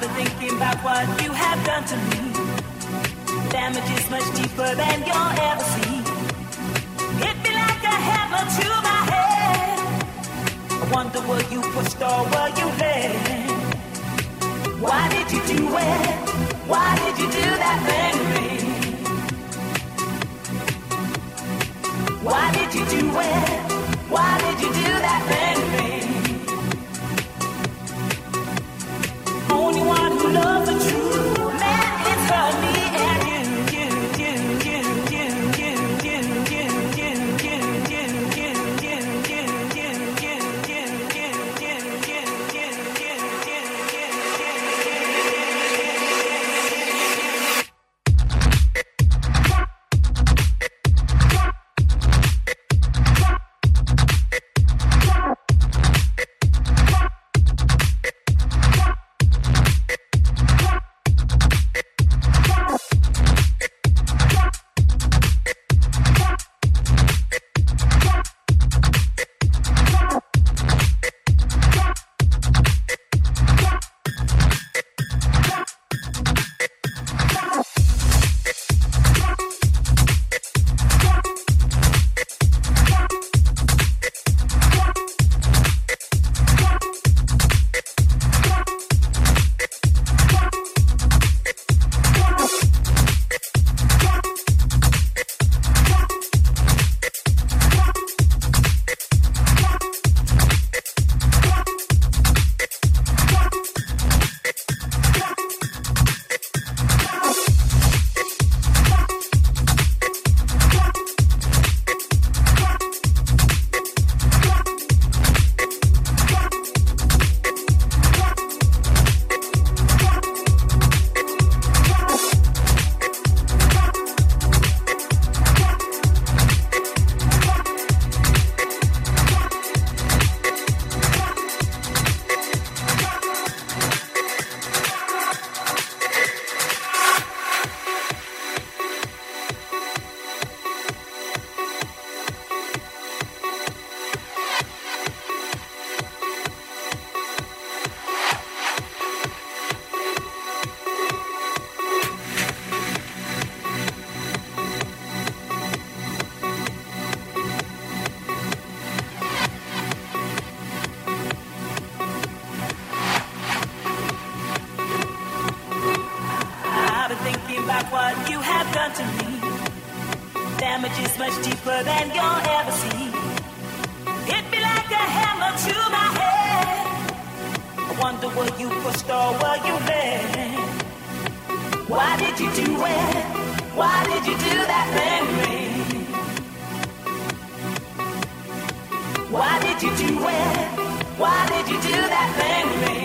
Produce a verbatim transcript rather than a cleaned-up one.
I've been thinking about what you have done to me. Damage is much deeper than you'll ever see. Hit me like a hammer to my head. I wonder were you pushed or were you led? Why did you do it? Why did you do that thing to me? Why did you do it? Why did you do that thing to me? Only one who loves the truth, man, it's hurt me and you, you, you, you, you, you, you, you, you, you, you, you, you, you, you, what you have done to me. Damage is much deeper than you'll ever see. Hit me like a hammer to my head. I wonder were you pushed or were you led? Why did you do it? Why did you do that thing to me? Why did you do it? Why did you do that thing to me?